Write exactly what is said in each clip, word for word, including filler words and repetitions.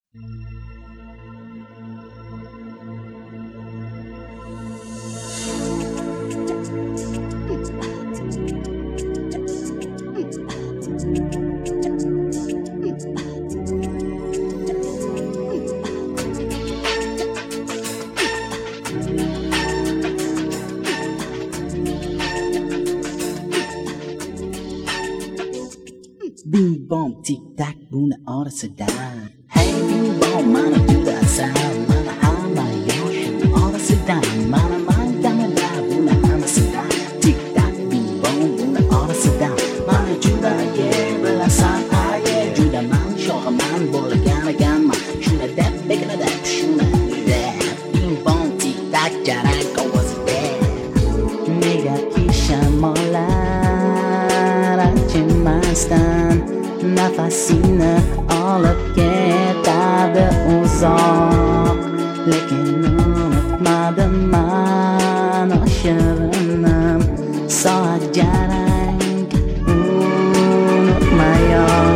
Bing bong tik tak buna orasida. Hey bing bong mana juda sa mana hama yoshu orasida mana manda mada buna orasida. Tik tak bing bong buna orasida mana juda ye belasan aye juda man shoka man bola gana gama shuna dep bekana dep shuna dep bing bong tik tak jarak orasida. Nega kisha mola Masdan nafasini olib ketadi uzoq, lekin unutmadim man o'shirinim soat jarang unutmayon.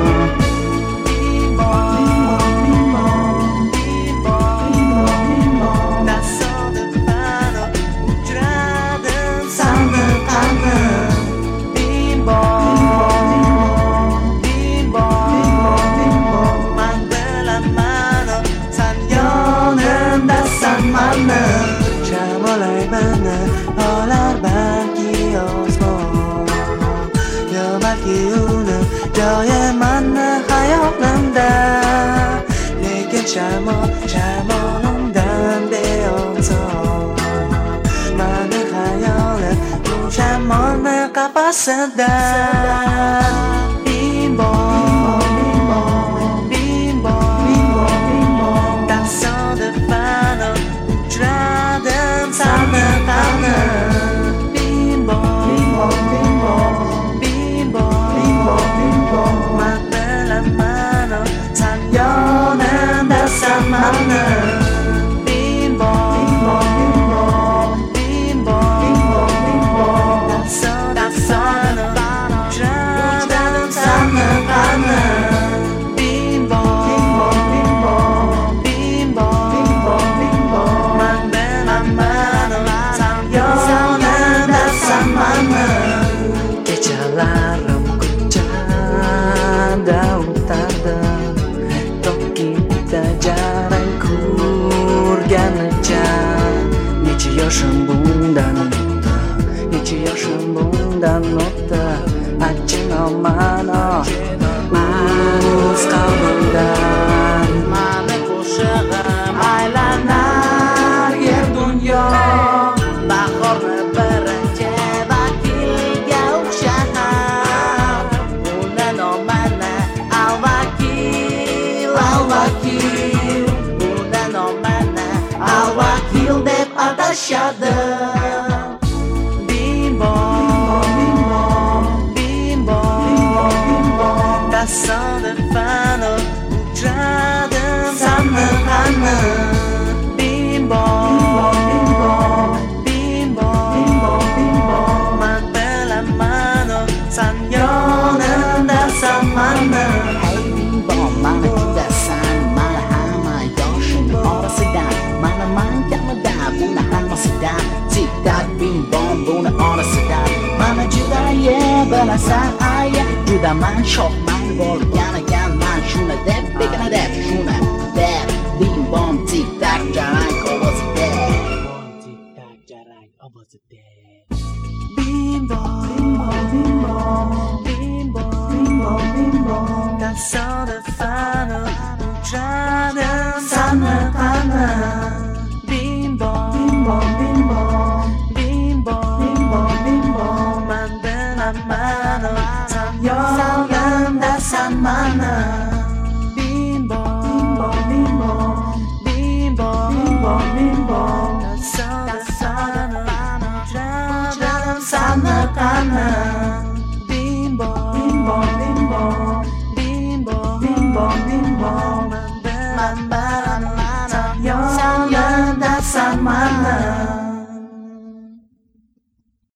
Olar balki osmon, yo balki uni joyi mani hayolimda, lekin shamol shamolimdan beozor. Mani hayolim bu shamolni qafasida. Bing bong, bing bong, bing bong, tasodifan uchradim sani qani. Bing bong, bing bong, bing bong, bing bong, bing bong, man bilaman san yonimdasan mani. Bing bong, bing bong, bing bong, bing bong, bing bong, tasodifan uchradim sani qani. Bing bong, bing bong, bing bong, bing bong, bing bong, man bilaman san yonimdasan mani. Kechalarim ko'chada o'tardi, toki bitta jarang ko'rganicha. Necha yoshim bundan o'tdi, necha yoshim bundan o'tdi. Achinolmano o'z qalbimdan. Mani qo'shig'im aylanar yer dunyo, bahorni birinchi vakilga o'xshab. Uni nomini al-vakil, al-vakil, uni nomini al-vakil deb atashadi. Bing bong, bing bong, bing bong, bing bong, tasodifan uchradim sani qani. Bing bong, bing bong, bing bong, bing bong, bing bong, man bilaman san yonimdasan mani. Hey bing bong mana juda san mana hama yoshim orasida mana man kamida buna hammasida. Tik tak bing bong buna orasida mana juda ye bilasan aye juda man shoh man bo'lgan ekan man shuna deb bekana deb shuna deb. Bing bong tik tak jarang ovozida. Tik tak jarang ovozida.